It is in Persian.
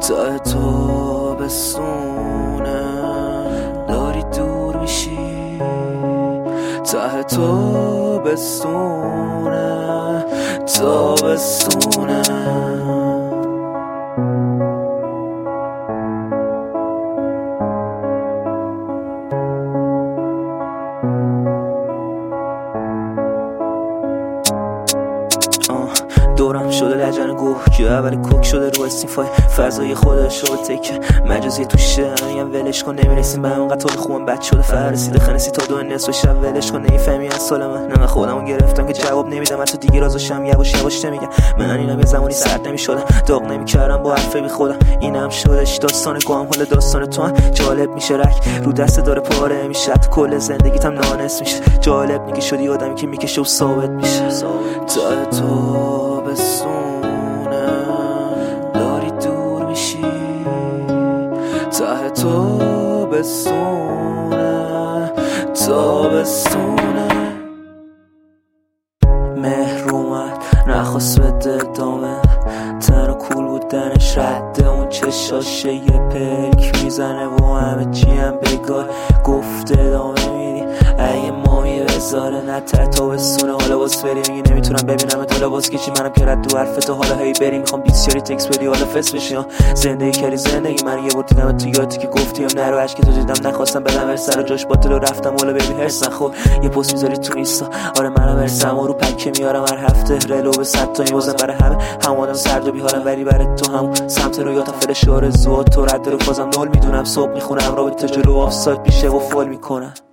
ته تو بستونه داری دور میشی، ته تو بستونه تابستونه. دورم شده لجن گوه که اول کوک شده رو استیفای فضای خودش رو تکه مجازی توشه. همین ولش کن نمیرسیم به همونقدر طول خوبم بد شده فرسیده خنسی تا 2 نصف شب ولش کن نمیفهمی از سال من خودمو گرفتم که جواب نمیدم تو دیگه رازشم یواش یواش نمیگم من اینم یه زمانی سرد نمیشدم داغ نمیکردم با حرفه بی خودم اینم شدش داستان گام حال داستان تو هم جالب میشه رک رو دست داره پاره میشه کل زندگیتم نانس میشه جالب نگی شدی آدمی که میکشه و ثابت میشه. تا تو بستونه داری دور میشی، ته تو بستونه تابستونه. مهر اومد نخواست بده دامه تن و کول بودنش رده اون چشاشه یه پلک میزنه و همه چی هم بگاه گفته دامه میدی اگه مامی بذاره نه ته تا بستونه. حالا باز بری میگی نمیتونم ببینم حالا باز کشی منم که رد دو حرفتو حالا هی بری میخوام بیسیاری تکس بدی حالا فس بشی زندگی کردی زندگی من یه بار دیدم تو یادی که گفتیم نرو عشق تو دیدم نخواستم بدم ور سر جاش باطل و رفتم حالا ببین هرس نخور یه پست میذاری تو اینستا آره منم ورسم و رو پکه میارم هر هفته رلو به 100 تا میوزم برای همه هم آدم سرد و بیحالم ولی برای تو هم سمت رو یادم فلش آرزوات تو رد رو بازم نول میدونم صبح میخونم رابطه جلو آفساید میشه و فال میکنم.